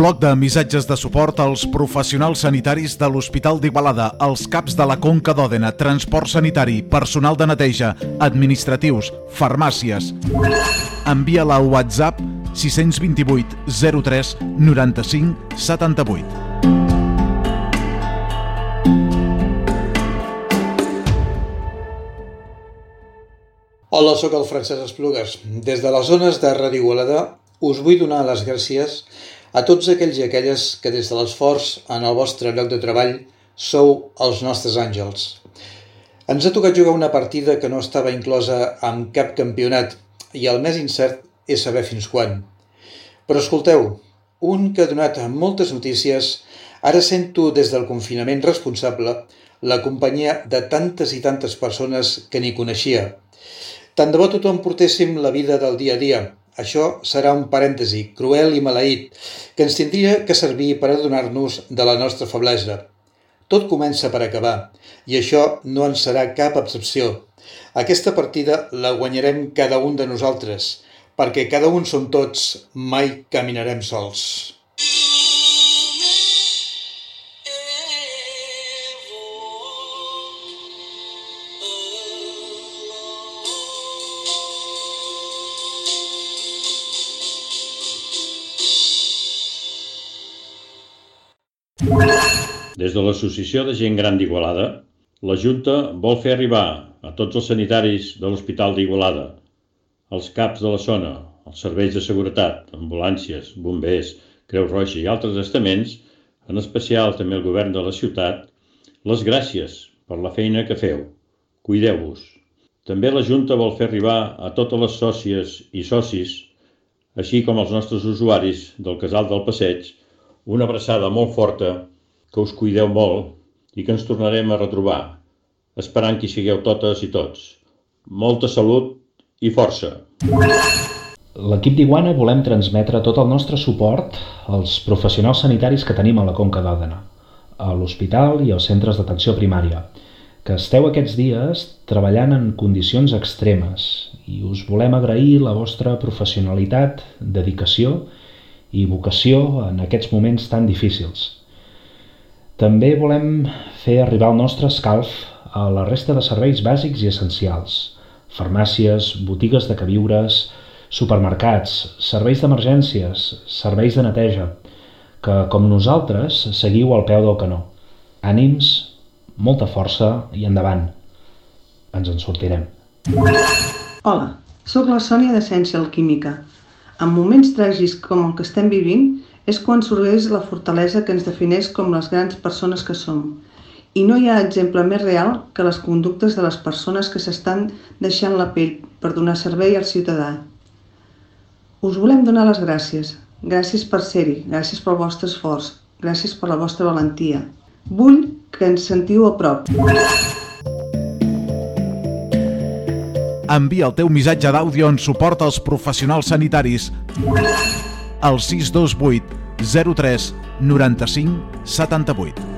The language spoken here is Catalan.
Bloc de missatges de suport als professionals sanitaris de l'Hospital d'Igualada, als CAPs de la Conca d'Òdena, transport sanitari, personal de neteja, administratius, farmàcies. Envia-la a WhatsApp 628 03 95 78. Hola, sóc el Francesc Esplugues. Des de les zones de Ràdio Igualada us vull donar les gràcies a tots aquells i aquelles que des de l'esforç en el vostre lloc de treball sou els nostres àngels. Ens ha tocat jugar una partida que no estava inclosa en cap campionat i el més incert és saber fins quan. Però escolteu, un que ha donat moltes notícies, ara sento des del confinament responsable la companyia de tantes i tantes persones que ni coneixia. Tant de bo tothom portéssim la vida del dia a dia. Això serà un parèntesi cruel i maleït que ens tindria que servir per adonar-nos de la nostra feblesa. Tot comença per acabar i això no en serà cap excepció. Aquesta partida la guanyarem cada un de nosaltres, perquè cada un som tots, mai caminarem sols. Des de l'Associació de Gent Gran d'Igualada, la Junta vol fer arribar a tots els sanitaris de l'Hospital d'Igualada, els CAPs de la zona, els serveis de seguretat, ambulàncies, bombers, Creu Roja i altres estaments, en especial també el govern de la ciutat, les gràcies per la feina que feu. Cuideu-vos. També la Junta vol fer arribar a totes les sòcies i socis, així com als nostres usuaris del Casal del Passeig, una abraçada molt forta, que us cuideu molt i que ens tornarem a retrobar, esperant que hi sigueu totes i tots. Molta salut i força! L'equip d'Iguana volem transmetre tot el nostre suport als professionals sanitaris que tenim a la Conca d'Òdena, a l'hospital i als centres d'atenció primària, que esteu aquests dies treballant en condicions extremes i us volem agrair la vostra professionalitat, dedicació i vocació en aquests moments tan difícils. També volem fer arribar el nostre escalf a la resta de serveis bàsics i essencials, farmàcies, botigues de queviures, supermercats, serveis d'emergències, serveis de neteja, que, com nosaltres, seguiu al peu del canó. Ànims, molta força i endavant. Ens en sortirem. Hola, sóc la Sònia d'Essència Alquímica. En moments tràgics com el que estem vivint, és quan sorgeix la fortalesa que ens defineix com les grans persones que som. I no hi ha exemple més real que les conductes de les persones que s'estan deixant la pell per donar servei al ciutadà. Us volem donar les gràcies. Gràcies per ser-hi, gràcies pel vostre esforç, gràcies per la vostra valentia. Vull que ens sentiu a prop. Envia el teu missatge d'àudio en suport als professionals sanitaris al 628 03 95 78.